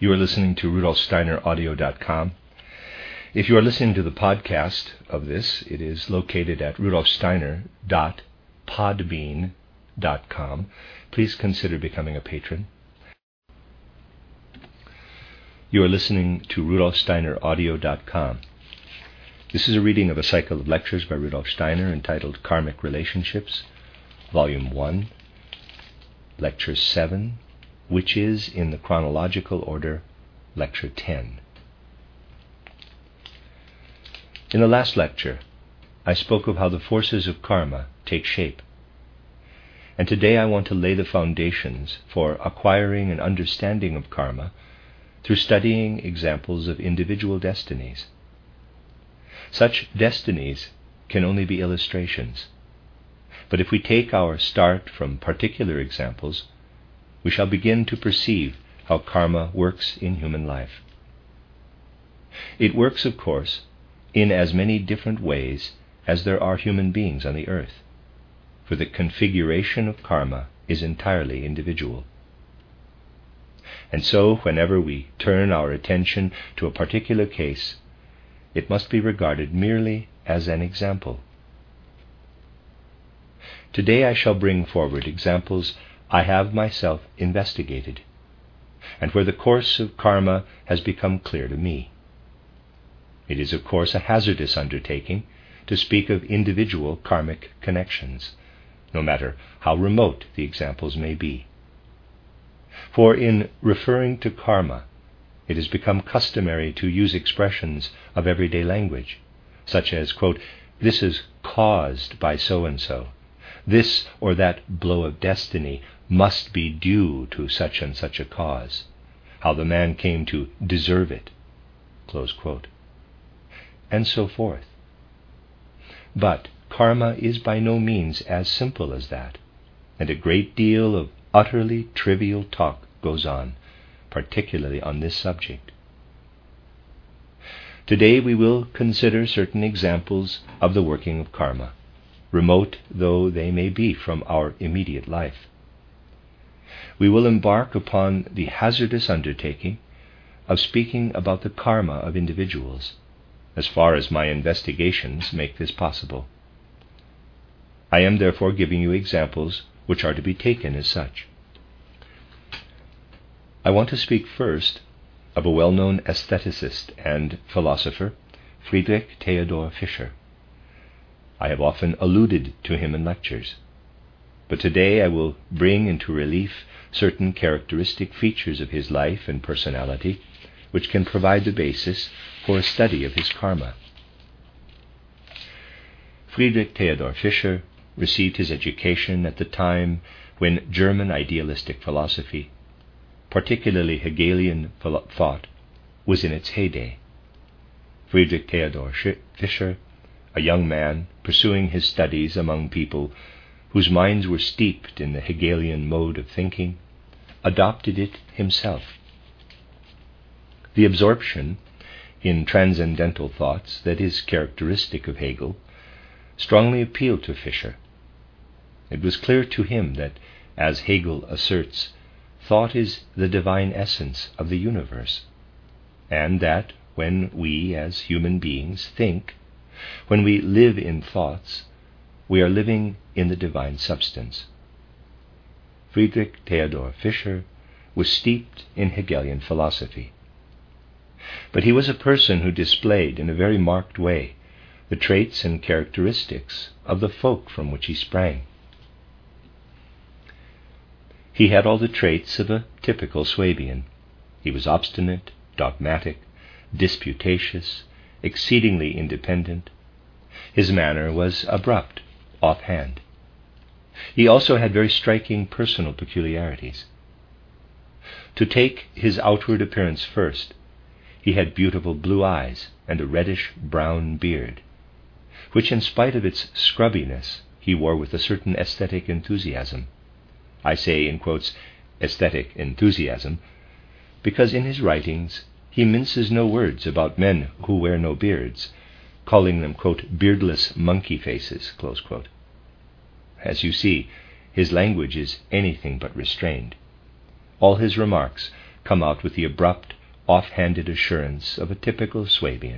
You are listening to RudolfSteinerAudio.com. If you are listening to the podcast of this, it is located at RudolfSteiner.podbean.com. Please consider becoming a patron. You are listening to RudolfSteinerAudio.com. This is a reading of a cycle of lectures by Rudolf Steiner entitled Karmic Relationships, Volume 1, Lecture 7, which is, in the chronological order, Lecture 10. In the last lecture, I spoke of how the forces of karma take shape. And today I want to lay the foundations for acquiring an understanding of karma through studying examples of individual destinies. Such destinies can only be illustrations, but if we take our start from particular examples, we shall begin to perceive how karma works in human life. It works, of course, in as many different ways as there are human beings on the earth, for the configuration of karma is entirely individual. And so, whenever we turn our attention to a particular case, it must be regarded merely as an example. Today I shall bring forward examples I have myself investigated, and where the course of karma has become clear to me. It is, of course, a hazardous undertaking to speak of individual karmic connections, no matter how remote the examples may be. For in referring to karma, it has become customary to use expressions of everyday language, such as, quote, "This is caused by so-and-so. This or that blow of destiny must be due to such and such a cause. How the man came to deserve it," close quote, and so forth. But karma is by no means as simple as that, and a great deal of utterly trivial talk goes on, particularly on this subject. Today we will consider certain examples of the working of karma, remote though they may be from our immediate life. We will embark upon the hazardous undertaking of speaking about the karma of individuals, as far as my investigations make this possible. I am therefore giving you examples which are to be taken as such. I want to speak first of a well-known aestheticist and philosopher, Friedrich Theodor Fischer. I have often alluded to him in lectures, but today I will bring into relief certain characteristic features of his life and personality which can provide the basis for a study of his karma. Friedrich Theodor Fischer received his education at the time when German idealistic philosophy, particularly Hegelian thought, was in its heyday. Friedrich Theodor Fischer, a young man pursuing his studies among people whose minds were steeped in the Hegelian mode of thinking, adopted it himself. The absorption in transcendental thoughts that is characteristic of Hegel strongly appealed to Fischer. It was clear to him that, as Hegel asserts, thought is the divine essence of the universe, and that when we as human beings think, when we live in thoughts, we are living in the divine substance. Friedrich Theodor Fischer was steeped in Hegelian philosophy, but he was a person who displayed in a very marked way the traits and characteristics of the folk from which he sprang. He had all the traits of a typical Swabian. He was obstinate, dogmatic, disputatious, exceedingly independent. His manner was abrupt, offhand. He also had very striking personal peculiarities. To take his outward appearance first, he had beautiful blue eyes and a reddish-brown beard, which in spite of its scrubbiness he wore with a certain aesthetic enthusiasm. I say, in quotes, aesthetic enthusiasm, because in his writings he minces no words about men who wear no beards, calling them, quote, beardless monkey faces, close quote. As you see, his language is anything but restrained. All his remarks come out with the abrupt, off-handed assurance of a typical Swabian.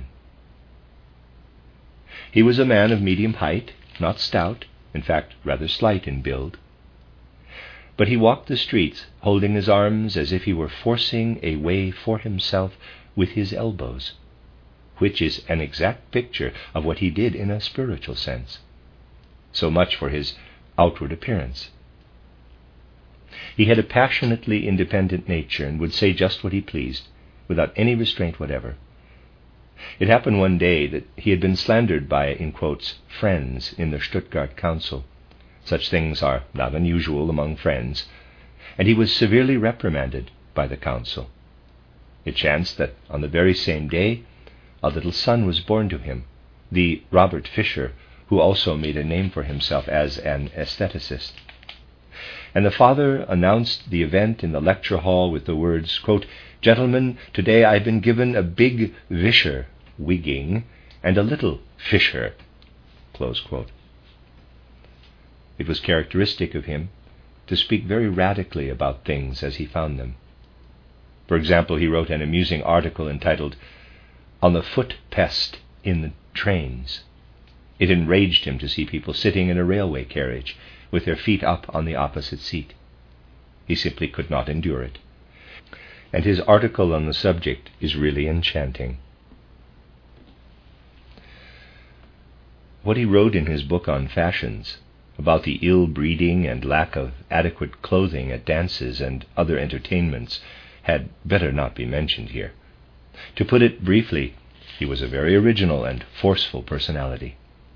He was a man of medium height, not stout, in fact rather slight in build. But he walked the streets, holding his arms as if he were forcing a way for himself with his elbows, which is an exact picture of what he did in a spiritual sense. So much for his outward appearance. He had a passionately independent nature and would say just what he pleased, without any restraint whatever. It happened one day that he had been slandered by, in quotes, friends in the Stuttgart Council. Such things are not unusual among friends, and he was severely reprimanded by the council. It chanced that on the very same day a little son was born to him, the Robert Fischer, who also made a name for himself as an aestheticist. And the father announced the event in the lecture hall with the words, quote, "Gentlemen, today I've been given a big Vischer, wigging, and a little Fischer," close quote. It was characteristic of him to speak very radically about things as he found them. For example, he wrote an amusing article entitled, "On the Foot Pest in the Trains." It enraged him to see people sitting in a railway carriage with their feet up on the opposite seat. He simply could not endure it. And his article on the subject is really enchanting. What he wrote in his book on fashions, about the ill-breeding and lack of adequate clothing at dances and other entertainments, had better not be mentioned here. To put it briefly, he was a very original and forceful personality.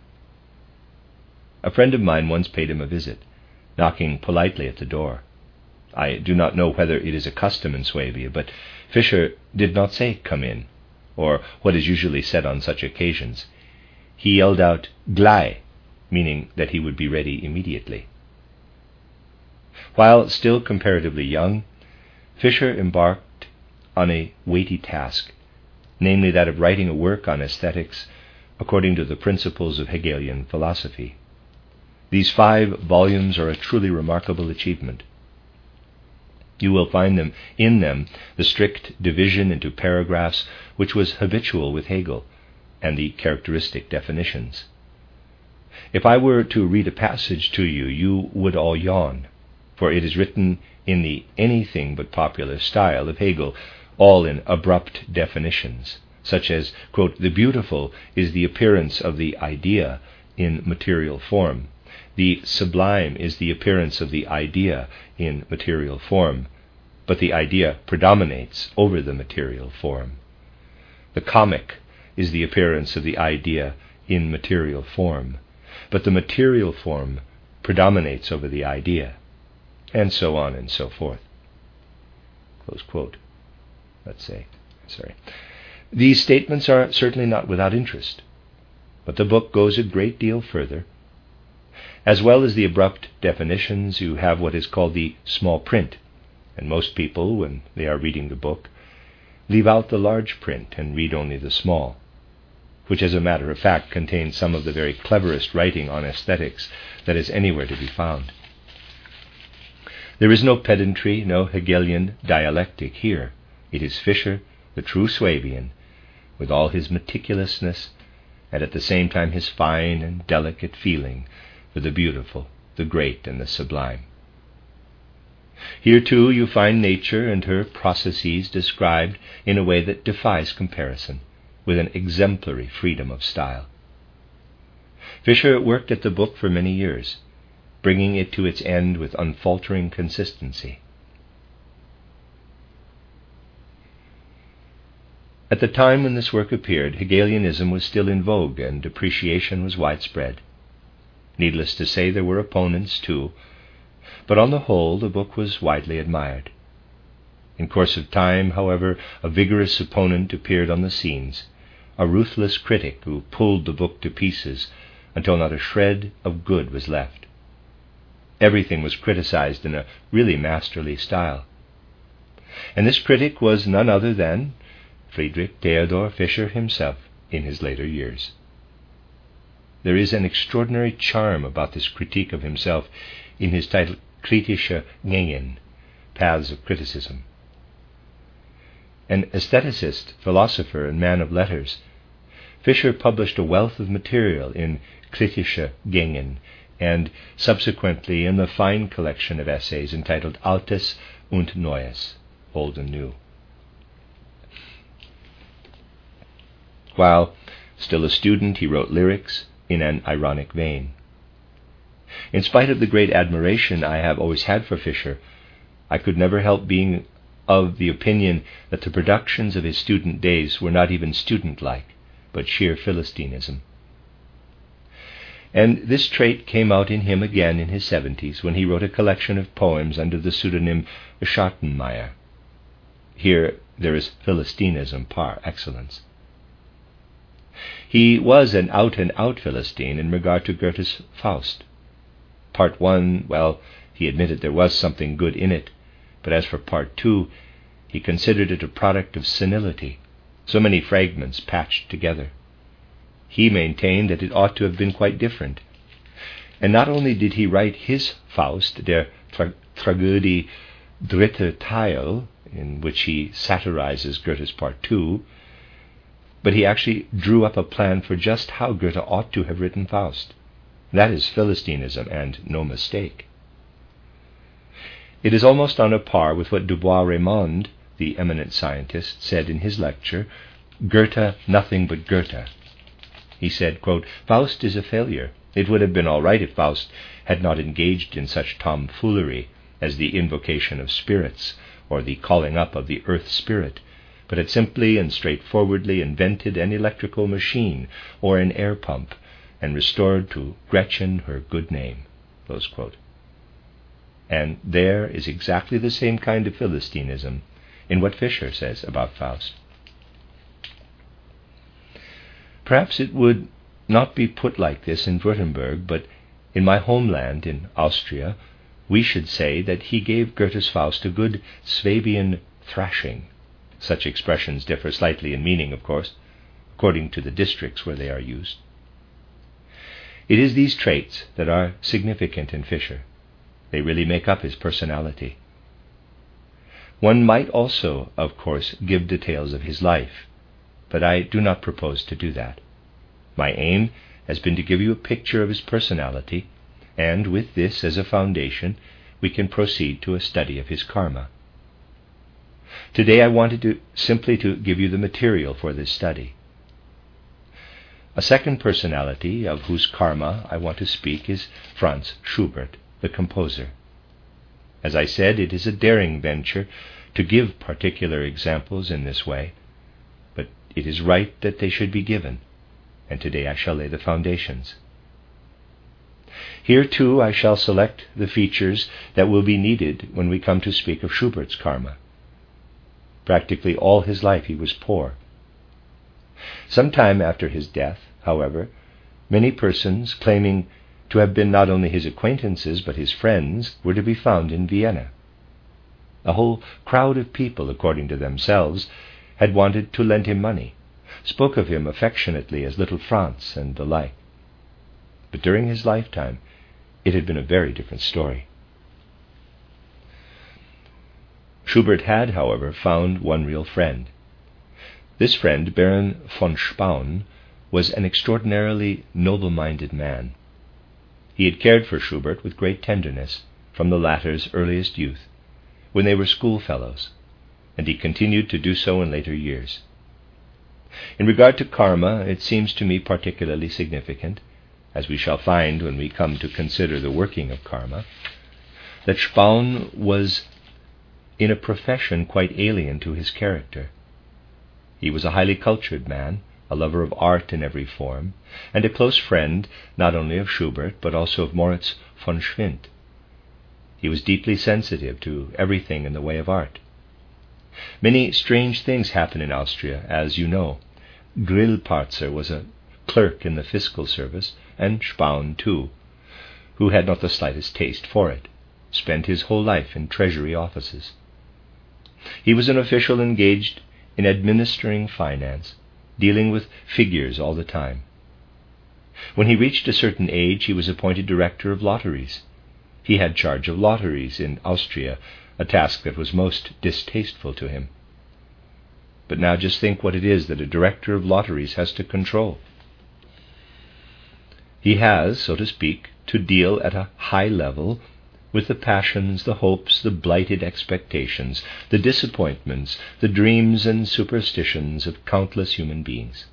A friend of mine once paid him a visit, knocking politely at the door. I do not know whether it is a custom in Swabia, but Fischer did not say "come in," or what is usually said on such occasions. He yelled out "Gleich," meaning that he would be ready immediately. While still comparatively young, Fischer embarked on a weighty task, namely that of writing a work on aesthetics according to the principles of Hegelian philosophy. These 5 volumes are a truly remarkable achievement. You will find in them the strict division into paragraphs which was habitual with Hegel, and the characteristic definitions. If I were to read a passage to you, you would all yawn, for it is written in the anything but popular style of Hegel, all in abrupt definitions, such as, quote, "The beautiful is the appearance of the idea in material form. The sublime is the appearance of the idea in material form, but the idea predominates over the material form. The comic is the appearance of the idea in material form, but the material form predominates over the idea," and so on and so forth. Close quote. These statements are certainly not without interest, but the book goes a great deal further. As well as the abrupt definitions, you have what is called the small print, and most people, when they are reading the book, leave out the large print and read only the small, which as a matter of fact contains some of the very cleverest writing on aesthetics that is anywhere to be found. There is no pedantry, no Hegelian dialectic here. It is Fischer, the true Swabian, with all his meticulousness, and at the same time his fine and delicate feeling for the beautiful, the great, and the sublime. Here, too, you find nature and her processes described in a way that defies comparison, with an exemplary freedom of style. Fischer worked at the book for many years, bringing it to its end with unfaltering consistency. At the time when this work appeared, Hegelianism was still in vogue and appreciation was widespread. Needless to say, there were opponents too, but on the whole the book was widely admired. In course of time, however, a vigorous opponent appeared on the scenes, a ruthless critic who pulled the book to pieces until not a shred of good was left. Everything was criticized in a really masterly style. And this critic was none other than Friedrich Theodor Fischer himself in his later years. There is an extraordinary charm about this critique of himself in his title Kritische Gänge, Paths of Criticism. An aestheticist, philosopher, and man of letters, Fischer published a wealth of material in Kritische Gängen, and subsequently in the fine collection of essays entitled Altes und Neues, Old and New. While still a student, he wrote lyrics in an ironic vein. In spite of the great admiration I have always had for Fischer, I could never help being of the opinion that the productions of his student days were not even student-like, but sheer Philistinism. And this trait came out in him again in his 70s, when he wrote a collection of poems under the pseudonym Schattenmeier. Here there is Philistinism par excellence. He was an out-and-out Philistine in regard to Goethe's Faust. Part 1, well, he admitted there was something good in it, but as for Part 2, he considered it a product of senility, so many fragments patched together. He maintained that it ought to have been quite different. And not only did he write his Faust, der Tragödie Dritter Teil, in which he satirizes Goethe's Part 2, but he actually drew up a plan for just how Goethe ought to have written Faust. That is Philistinism, and no mistake. It is almost on a par with what Dubois-Reymond, the eminent scientist, said in his lecture, Goethe, nothing but Goethe. He said, quote, Faust is a failure. It would have been all right if Faust had not engaged in such tomfoolery as the invocation of spirits or the calling up of the earth spirit, but had simply and straightforwardly invented an electrical machine or an air pump and restored to Gretchen her good name. Close quote. And there is exactly the same kind of Philistinism in what Fischer says about Faust. Perhaps it would not be put like this in Württemberg, but in my homeland, in Austria, we should say that he gave Goethe's Faust a good Swabian thrashing. Such expressions differ slightly in meaning, of course, according to the districts where they are used. It is these traits that are significant in Fischer. They really make up his personality. One might also, of course, give details of his life, but I do not propose to do that. My aim has been to give you a picture of his personality, and with this as a foundation, we can proceed to a study of his karma. Today I wanted simply to give you the material for this study. A second personality of whose karma I want to speak is Franz Schubert, the composer. As I said, it is a daring venture to give particular examples in this way, but it is right that they should be given, and today I shall lay the foundations. Here, too, I shall select the features that will be needed when we come to speak of Schubert's karma. Practically all his life he was poor. Some time after his death, however, many persons claiming to have been not only his acquaintances but his friends were to be found in Vienna. A whole crowd of people, according to themselves, had wanted to lend him money, spoke of him affectionately as Little Franz and the like. But during his lifetime, it had been a very different story. Schubert had, however, found one real friend. This friend, Baron von Spaun, was an extraordinarily noble-minded man. He had cared for Schubert with great tenderness from the latter's earliest youth, when they were schoolfellows, and he continued to do so in later years. In regard to karma, it seems to me particularly significant, as we shall find when we come to consider the working of karma, that Spaun was in a profession quite alien to his character. He was a highly cultured man, a lover of art in every form, and a close friend not only of Schubert but also of Moritz von Schwind. He was deeply sensitive to everything in the way of art. Many strange things happen in Austria, as you know. Grillparzer was a clerk in the fiscal service, and Spaun too, who had not the slightest taste for it, spent his whole life in treasury offices. He was an official engaged in administering finance, dealing with figures all the time. When he reached a certain age, he was appointed director of lotteries. He had charge of lotteries in Austria, a task that was most distasteful to him. But now just think what it is that a director of lotteries has to control. He has, so to speak, to deal at a high level with the passions, the hopes, the blighted expectations, the disappointments, the dreams and superstitions of countless human beings.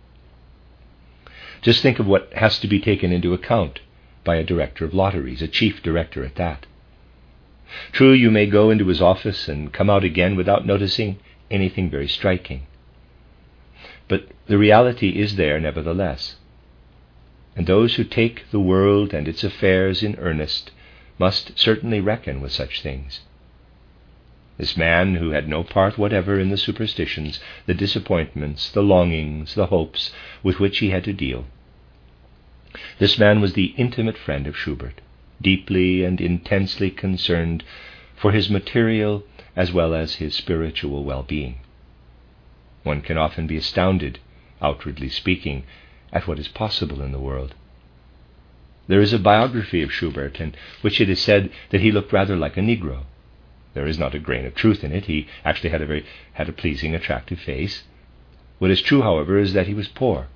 Just think of what has to be taken into account by a director of lotteries, a chief director at that. True, you may go into his office and come out again without noticing anything very striking. But the reality is there nevertheless. And those who take the world and its affairs in earnest must certainly reckon with such things. This man, who had no part whatever in the superstitions, the disappointments, the longings, the hopes with which he had to deal, this man was the intimate friend of Schubert, deeply and intensely concerned for his material as well as his spiritual well-being. One can often be astounded, outwardly speaking, at what is possible in the world. There is a biography of Schubert in which it is said that he looked rather like a Negro. There is not a grain of truth in it. He actually had a pleasing, attractive face. What is true, however, is that he was poor.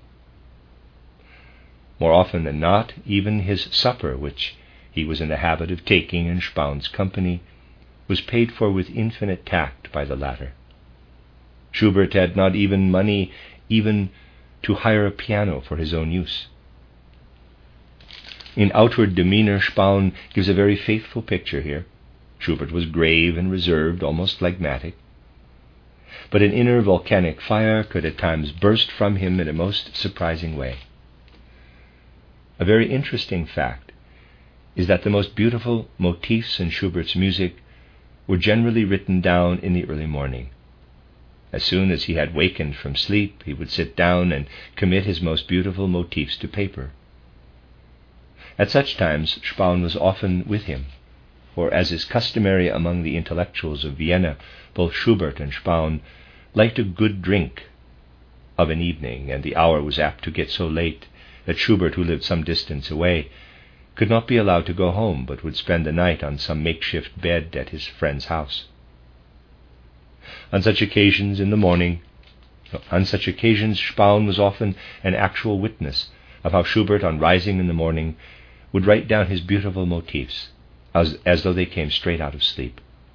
More often than not, even his supper, which he was in the habit of taking in Spaun's company, was paid for with infinite tact by the latter. Schubert had not even money even to hire a piano for his own use. In outward demeanor, Spaun gives a very faithful picture here. Schubert was grave and reserved, almost phlegmatic. But an inner volcanic fire could at times burst from him in a most surprising way. A very interesting fact is that the most beautiful motifs in Schubert's music were generally written down in the early morning. As soon as he had wakened from sleep, he would sit down and commit his most beautiful motifs to paper. At such times, Spaun was often with him, for as is customary among the intellectuals of Vienna, both Schubert and Spaun liked a good drink of an evening, and the hour was apt to get so late that Schubert, who lived some distance away, could not be allowed to go home, but would spend the night on some makeshift bed at his friend's house. On such occasions, Spaun was often an actual witness of how Schubert, on rising in the morning, would write down his beautiful motifs, as though they came straight out of sleep.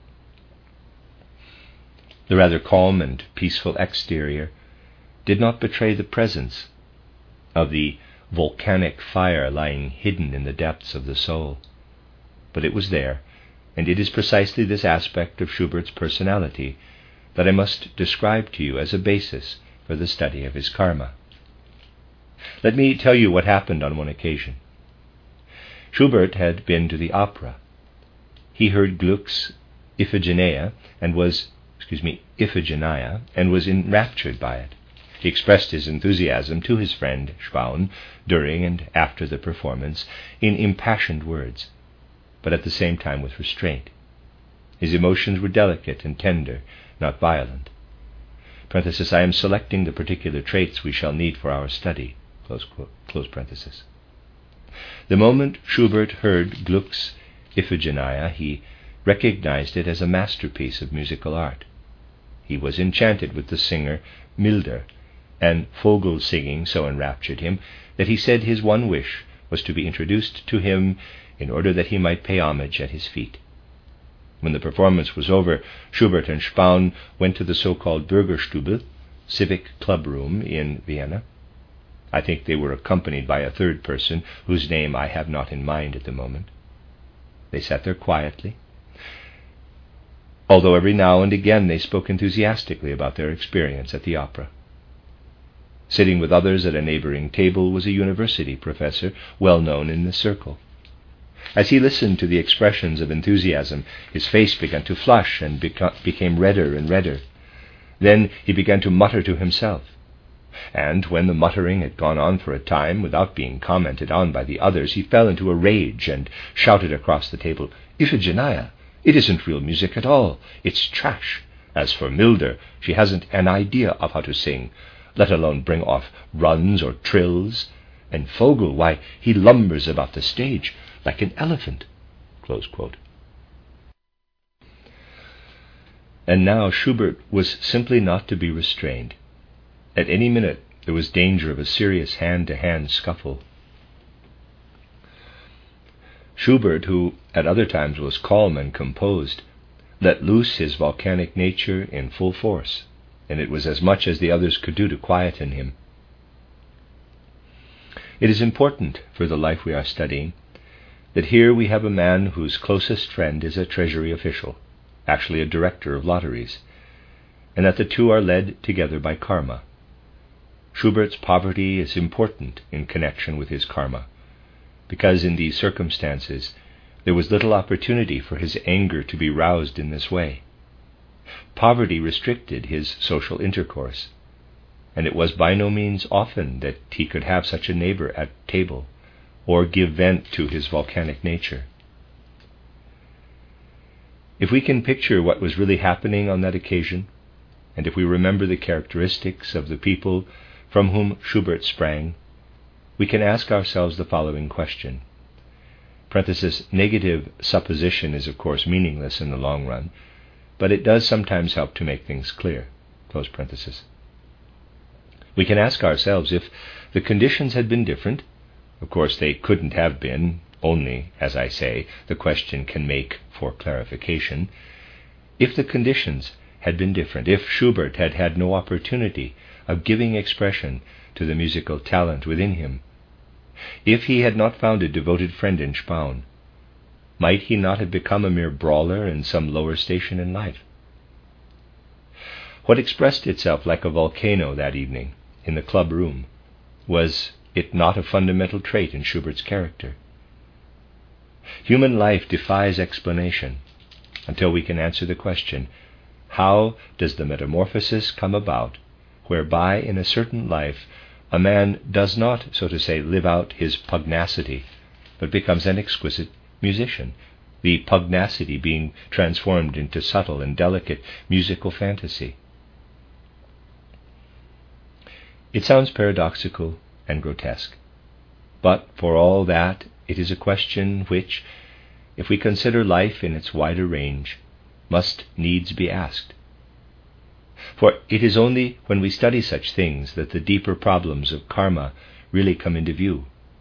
The rather calm and peaceful exterior did not betray the presence of the volcanic fire lying hidden in the depths of the soul, but it was there, and it is precisely this aspect of Schubert's personality that I must describe to you as a basis for the study of his karma. Let me tell you what happened on one occasion. Schubert had been to the opera. He heard Gluck's Iphigenia and was enraptured by it. He expressed his enthusiasm to his friend Spaun during and after the performance in impassioned words, but at the same time with restraint. His emotions were delicate and tender, not violent. Parenthesis, I am selecting the particular traits we shall need for our study. Close parenthesis. The moment Schubert heard Gluck's Iphigenia, he recognized it as a masterpiece of musical art. He was enchanted with the singer Milder, and Vogl singing so enraptured him that he said his one wish was to be introduced to him in order that he might pay homage at his feet. When the performance was over, Schubert and Spaun went to the so-called Bürgerstube, civic club room in Vienna. I think they were accompanied by a third person, whose name I have not in mind at the moment. They sat there quietly, although every now and again they spoke enthusiastically about their experience at the opera. Sitting with others at a neighboring table was a university professor, well known in the circle. As he listened to the expressions of enthusiasm, his face began to flush and became redder and redder. Then he began to mutter to himself, and when the muttering had gone on for a time without being commented on by the others, he fell into a rage and shouted across the table, Iphigenia! It isn't real music at all. It's trash. As for Milder, she hasn't an idea of how to sing, let alone bring off runs or trills. And Vogl, why, he lumbers about the stage like an elephant. Close quote. And now Schubert was simply not to be restrained. At any minute there was danger of a serious hand-to-hand scuffle. Schubert, who at other times was calm and composed, let loose his volcanic nature in full force, and it was as much as the others could do to quieten him. It is important for the life we are studying that here we have a man whose closest friend is a treasury official, actually a director of lotteries, and that the two are led together by karma. Schubert's poverty is important in connection with his karma, because in these circumstances there was little opportunity for his anger to be roused in this way. Poverty restricted his social intercourse, and it was by no means often that he could have such a neighbor at table, or give vent to his volcanic nature. If we can picture what was really happening on that occasion, and if we remember the characteristics of the people from whom Schubert sprang, we can ask ourselves the following question. Negative supposition is of course meaningless in the long run, but it does sometimes help to make things clear. We can ask ourselves if the conditions had been different. Of course they couldn't have been, only, as I say, the question can make for clarification. If the conditions had been different, if Schubert had had no opportunity of giving expression to the musical talent within him, if he had not found a devoted friend in Spaun, might he not have become a mere brawler in some lower station in life? What expressed itself like a volcano that evening in the club room, was it not a fundamental trait in Schubert's character? Human life defies explanation until we can answer the question, how does the metamorphosis come about whereby in a certain life a man does not, so to say, live out his pugnacity, but becomes an exquisite musician, the pugnacity being transformed into subtle and delicate musical fantasy? It sounds paradoxical and grotesque, but for all that it is a question which, if we consider life in its wider range, must needs be asked. For it is only when we study such things that the deeper problems of karma really come into view.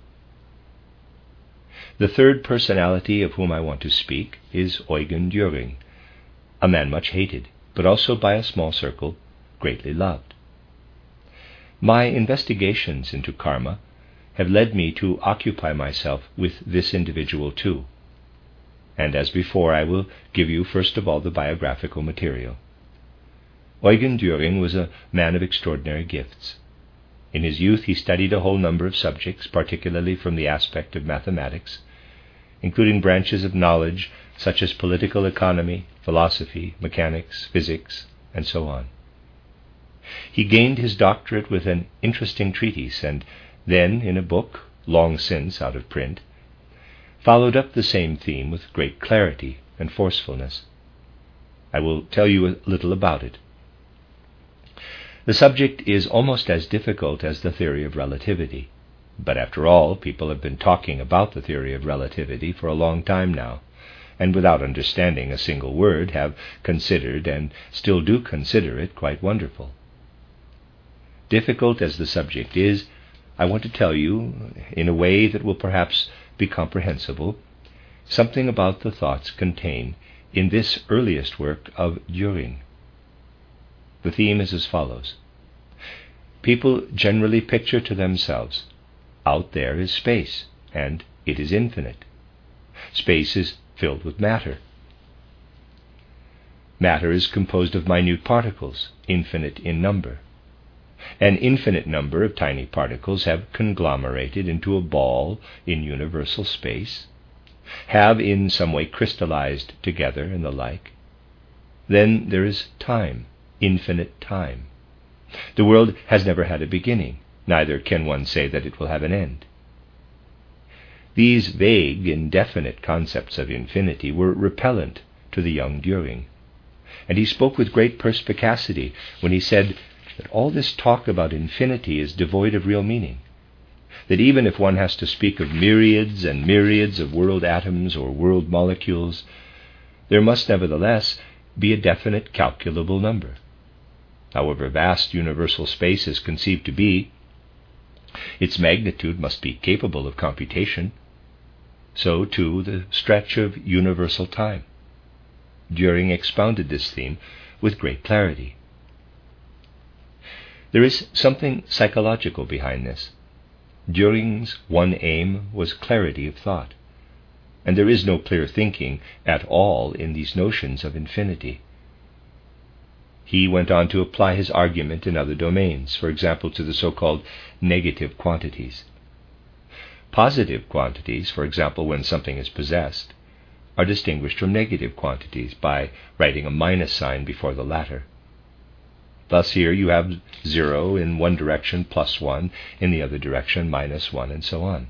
The third personality of whom I want to speak is Eugen Düring, a man much hated, but also by a small circle greatly loved. My investigations into karma have led me to occupy myself with this individual too, and as before I will give you first of all the biographical material. Eugen Düring was a man of extraordinary gifts. In his youth he studied a whole number of subjects, particularly from the aspect of mathematics, including branches of knowledge such as political economy, philosophy, mechanics, physics, and so on. He gained his doctorate with an interesting treatise, and then, in a book, long since out of print, followed up the same theme with great clarity and forcefulness. I will tell you a little about it. The subject is almost as difficult as the theory of relativity, but after all, people have been talking about the theory of relativity for a long time now, and without understanding a single word have considered and still do consider it quite wonderful. Difficult as the subject is, I want to tell you, in a way that will perhaps be comprehensible, something about the thoughts contained in this earliest work of Düring. The theme is as follows. People generally picture to themselves, out there is space, and it is infinite. Space is filled with matter. Matter is composed of minute particles, infinite in number. An infinite number of tiny particles have conglomerated into a ball in universal space, have in some way crystallized together and the like. Then there is time, infinite time. The world has never had a beginning, neither can one say that it will have an end. These vague, indefinite concepts of infinity were repellent to the young Düring, and he spoke with great perspicacity when he said that all this talk about infinity is devoid of real meaning, that even if one has to speak of myriads and myriads of world atoms or world molecules, there must nevertheless be a definite calculable number. However vast universal space is conceived to be, its magnitude must be capable of computation. So, too, the stretch of universal time. Dühring expounded this theme with great clarity. There is something psychological behind this. Dühring's one aim was clarity of thought, and there is no clear thinking at all in these notions of infinity. He went on to apply his argument in other domains, for example, to the so-called negative quantities. Positive quantities, for example, when something is possessed, are distinguished from negative quantities by writing a minus sign before the latter. Thus here you have 0 in one direction plus 1, in the other direction minus 1, and so on.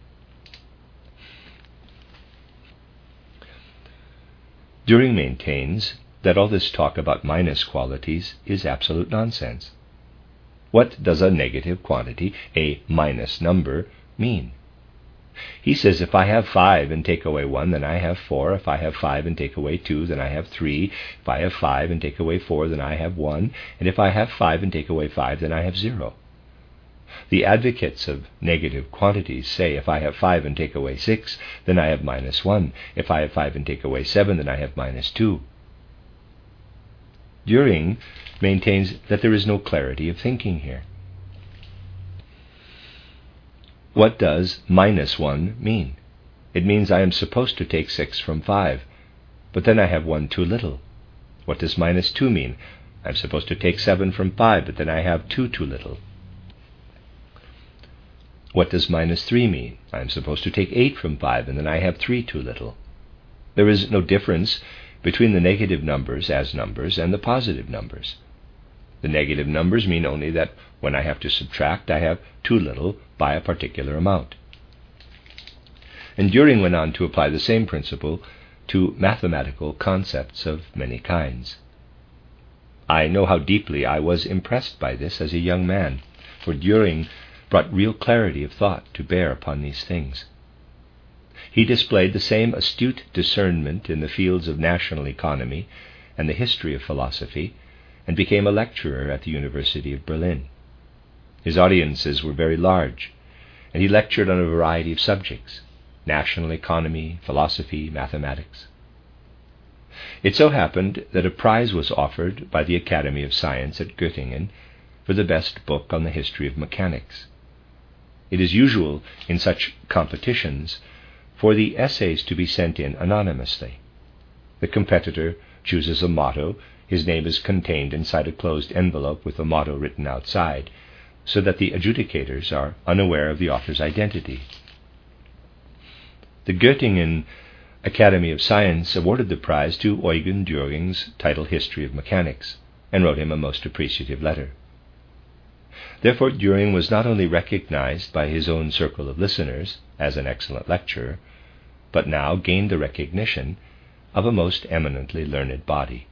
Dühring maintains that all this talk about minus qualities is absolute nonsense. What does a negative quantity, a minus number, mean? He says if I have 5 and take away 1, then I have 4. If I have 5 and take away 2, then I have 3. If I have 5 and take away 4, then I have 1. And if I have 5 and take away 5, then I have 0. The advocates of negative quantities say if I have 5 and take away 6, then I have minus 1. If I have 5 and take away 7, then I have minus 2. Dühring maintains that there is no clarity of thinking here. What does minus 1 mean? It means I am supposed to take 6 from 5, but then I have 1 too little. What does minus 2 mean? I am supposed to take 7 from 5, but then I have 2 too little. What does minus 3 mean? I am supposed to take 8 from 5, and then I have 3 too little. There is no difference between the negative numbers as numbers and the positive numbers. The negative numbers mean only that when I have to subtract, I have too little by a particular amount. And Dühring went on to apply the same principle to mathematical concepts of many kinds. I know how deeply I was impressed by this as a young man, for Dühring brought real clarity of thought to bear upon these things. He displayed the same astute discernment in the fields of national economy and the history of philosophy, and became a lecturer at the University of Berlin. His audiences were very large, and he lectured on a variety of subjects: national economy, philosophy, mathematics. It so happened that a prize was offered by the Academy of Science at Göttingen for the best book on the history of mechanics. It is usual in such competitions for the essays to be sent in anonymously. The competitor chooses a motto. His name is contained inside a closed envelope with the motto written outside, so that the adjudicators are unaware of the author's identity. The Göttingen Academy of Science awarded the prize to Eugen Dühring's titled History of Mechanics, and wrote him a most appreciative letter. Therefore Dühring was not only recognized by his own circle of listeners as an excellent lecturer, but now gained the recognition of a most eminently learned body.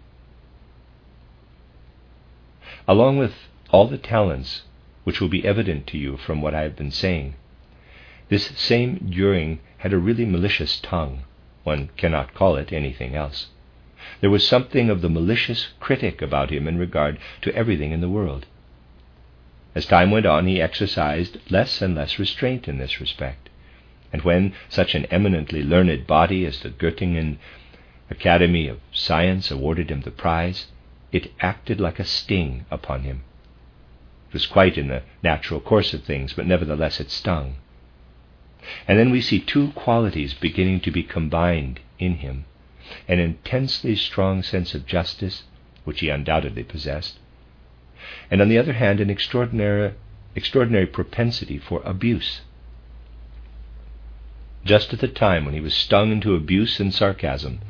Along with all the talents which will be evident to you from what I have been saying, this same Dühring had a really malicious tongue. One cannot call it anything else. There was something of the malicious critic about him in regard to everything in the world. As time went on, he exercised less and less restraint in this respect, and when such an eminently learned body as the Göttingen Academy of Science awarded him the prize, it acted like a sting upon him. It was quite in the natural course of things, but nevertheless it stung. And then we see two qualities beginning to be combined in him: an intensely strong sense of justice, which he undoubtedly possessed, and on the other hand an extraordinary propensity for abuse. Just at the time when he was stung into abuse and sarcasm,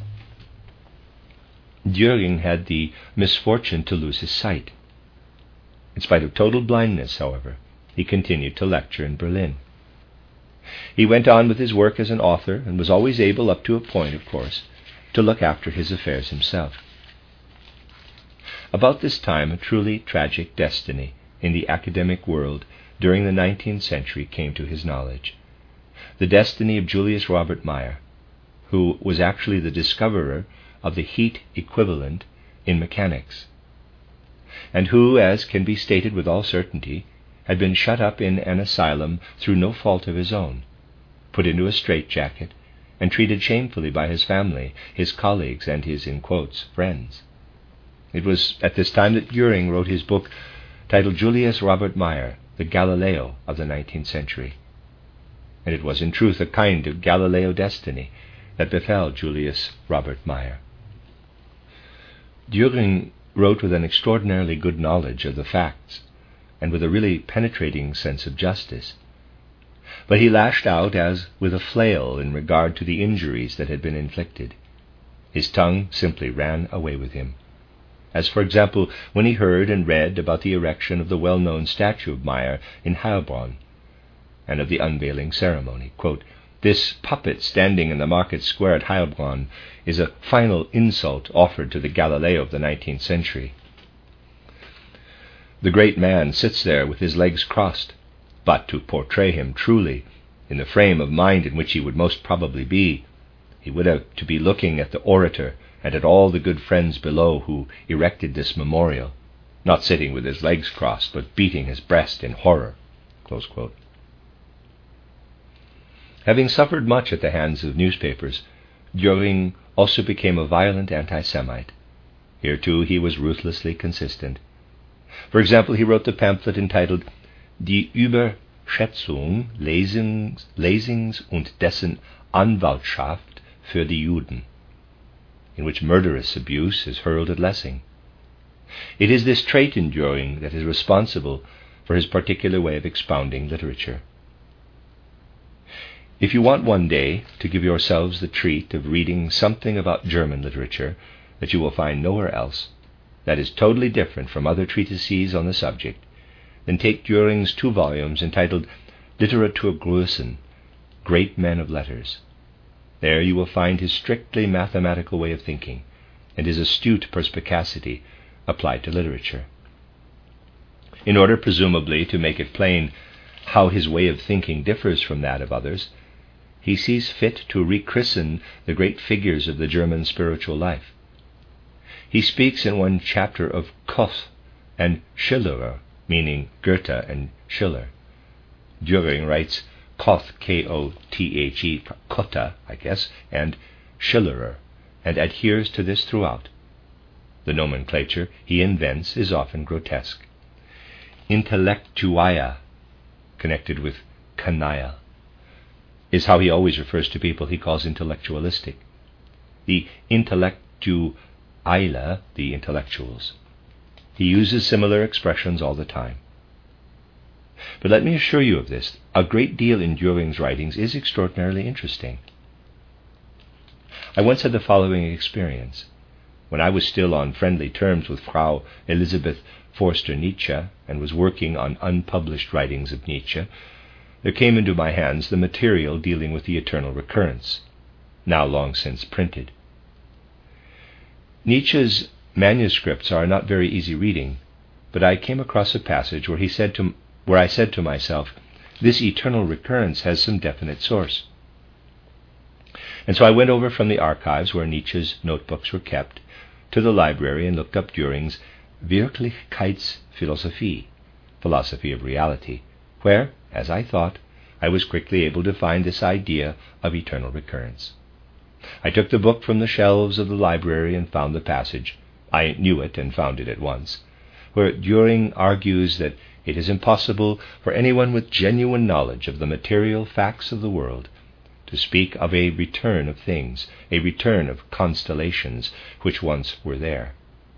Dühring had the misfortune to lose his sight. In spite of total blindness, however, he continued to lecture in Berlin. He went on with his work as an author, and was always able, up to a point, of course, to look after his affairs himself. About this time, a truly tragic destiny in the academic world during the 19th century came to his knowledge: the destiny of Julius Robert Mayer, who was actually the discoverer of the heat equivalent in mechanics, and who, as can be stated with all certainty, had been shut up in an asylum through no fault of his own, put into a straitjacket, and treated shamefully by his family, his colleagues, and his, in quotes, friends. It was at this time that Düring wrote his book titled Julius Robert Mayer, the Galileo of the 19th century. And it was in truth a kind of Galileo destiny that befell Julius Robert Mayer. Düring wrote with an extraordinarily good knowledge of the facts and with a really penetrating sense of justice. But he lashed out as with a flail in regard to the injuries that had been inflicted. His tongue simply ran away with him. As, for example, when he heard and read about the erection of the well-known statue of Mayer in Heilbronn, and of the unveiling ceremony. Quote, "This puppet standing in the market square at Heilbronn is a final insult offered to the Galileo of the 19th century. The great man sits there with his legs crossed, but to portray him truly, in the frame of mind in which he would most probably be, he would have to be looking at the orator and at all the good friends below who erected this memorial, not sitting with his legs crossed, but beating his breast in horror." Close quote. Having suffered much at the hands of newspapers, Düring also became a violent anti-Semite. Here, too, he was ruthlessly consistent. For example, he wrote the pamphlet entitled Die Überschätzung Lessings und dessen Anwaltschaft für die Juden, in which murderous abuse is hurled at Lessing. It is this trait in Düring that is responsible for his particular way of expounding literature. If you want one day to give yourselves the treat of reading something about German literature that you will find nowhere else, that is totally different from other treatises on the subject, then take Düring's 2 volumes entitled Literaturgrößen, Great Men of Letters. There you will find his strictly mathematical way of thinking and his astute perspicacity applied to literature. In order, presumably, to make it plain how his way of thinking differs from that of others, he sees fit to rechristen the great figures of the German spiritual life. He speaks in one chapter of Koth and Schillerer, meaning Goethe and Schiller. Düring writes Koth, K-O-T-H-E, Kotta, I guess, and Schillerer, and adheres to this throughout. The nomenclature he invents is often grotesque. Intellektuaya, connected with canaille, is how he always refers to people he calls intellectualistic. The Intellektueile, the intellectuals. He uses similar expressions all the time. But let me assure you of this, a great deal in Düring's writings is extraordinarily interesting. I once had the following experience. When I was still on friendly terms with Frau Elisabeth Forster Nietzsche and was working on unpublished writings of Nietzsche, there came into my hands the material dealing with the eternal recurrence, now long since printed. Nietzsche's manuscripts are not very easy reading, but I came across a passage where I said to myself, this eternal recurrence has some definite source. And so I went over from the archives where Nietzsche's notebooks were kept to the library and looked up Düring's Wirklichkeitsphilosophie, philosophy of reality, where, as I thought, I was quickly able to find this idea of eternal recurrence. I took the book from the shelves of the library and found the passage. I knew it and found it at once, where Düring argues that it is impossible for anyone with genuine knowledge of the material facts of the world to speak of a return of things, a return of constellations which once were there.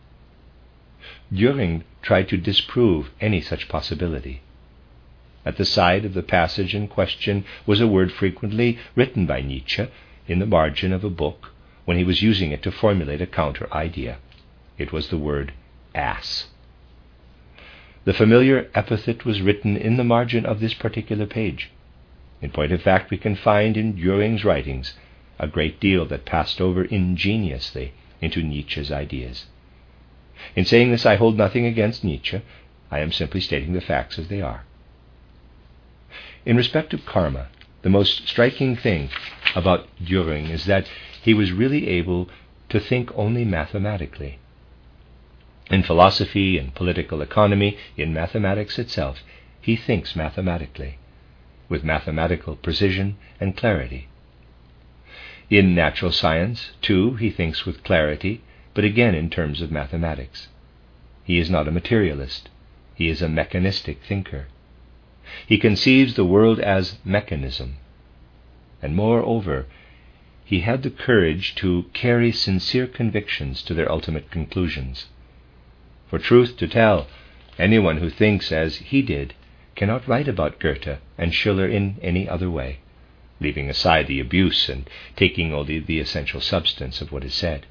Düring tried to disprove any such possibility. At the side of the passage in question was a word frequently written by Nietzsche in the margin of a book when he was using it to formulate a counter-idea. It was the word ass. The familiar epithet was written in the margin of this particular page. In point of fact, we can find in Düring's writings a great deal that passed over ingeniously into Nietzsche's ideas. In saying this, I hold nothing against Nietzsche. I am simply stating the facts as they are. In respect of karma, the most striking thing about Düring is that he was really able to think only mathematically. In philosophy and political economy, in mathematics itself, he thinks mathematically, with mathematical precision and clarity. In natural science, too, he thinks with clarity, but again in terms of mathematics. He is not a materialist. He is a mechanistic thinker. He conceives the world as mechanism. And moreover, he had the courage to carry sincere convictions to their ultimate conclusions. For truth to tell, anyone who thinks as he did cannot write about Goethe and Schiller in any other way, leaving aside the abuse and taking only the essential substance of what is said.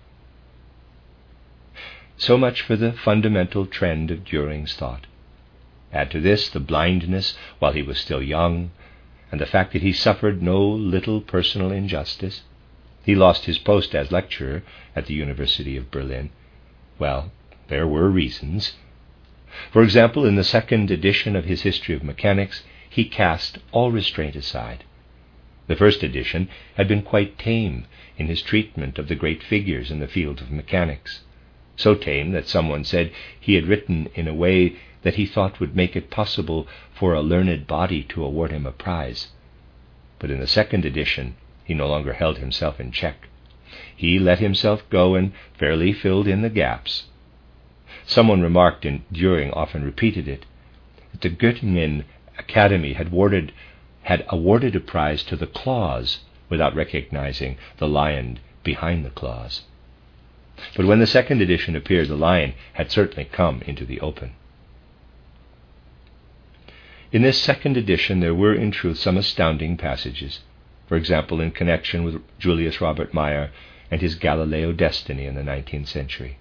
So much for the fundamental trend of Düring's thought. Add to this the blindness while he was still young, and the fact that he suffered no little personal injustice. He lost his post as lecturer at the University of Berlin. Well, there were reasons. For example, in the second edition of his History of Mechanics, he cast all restraint aside. The first edition had been quite tame in his treatment of the great figures in the field of mechanics, so tame that someone said he had written in a way that he thought would make it possible for a learned body to award him a prize. But in the second edition, he no longer held himself in check. He let himself go and fairly filled in the gaps. Someone remarked, and Düring often repeated it, that the Göttingen Academy had awarded a prize to the claws without recognizing the lion behind the claws. But when the second edition appeared, the lion had certainly come into the open. In this second edition there were in truth some astounding passages, for example in connection with Julius Robert Mayer and his Galileo destiny in the 19th century.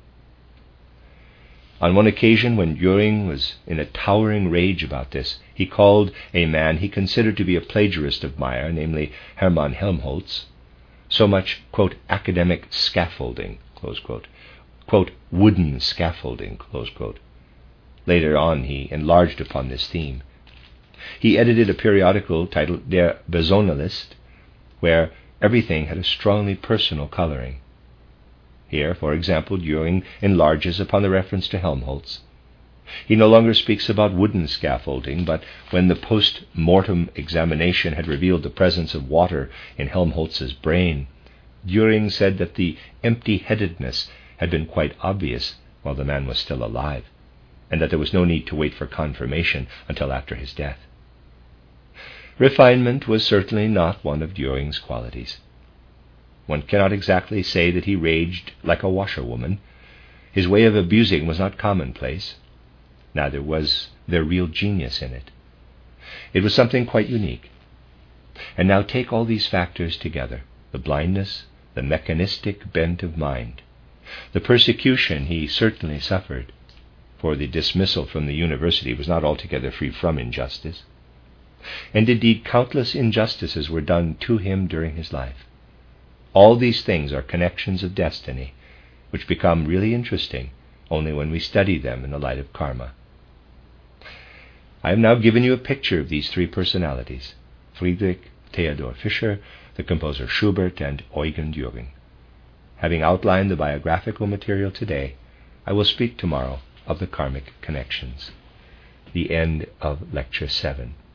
On one occasion, when Düring was in a towering rage about this, he called a man he considered to be a plagiarist of Mayer, namely Hermann Helmholtz, so much, quote, academic scaffolding, close quote, quote, wooden scaffolding, close quote. Later on he enlarged upon this theme. He edited a periodical titled Der Personalist, where everything had a strongly personal coloring. Here, for example, Düring enlarges upon the reference to Helmholtz. He no longer speaks about wooden scaffolding, but when the post-mortem examination had revealed the presence of water in Helmholtz's brain, Düring said that the empty-headedness had been quite obvious while the man was still alive, and that there was no need to wait for confirmation until after his death. Refinement was certainly not one of Düring's qualities. One cannot exactly say that he raged like a washerwoman. His way of abusing was not commonplace. Neither was there real genius in it. It was something quite unique. And now take all these factors together: the blindness, the mechanistic bent of mind, the persecution he certainly suffered, for the dismissal from the university was not altogether free from injustice, and indeed countless injustices were done to him during his life. All these things are connections of destiny, which become really interesting only when we study them in the light of karma. I have now given you a picture of these three personalities: Friedrich Theodor Fischer, the composer Schubert, and Eugen Düring. Having outlined the biographical material today, I will speak tomorrow of the karmic connections. The end of Lecture 7.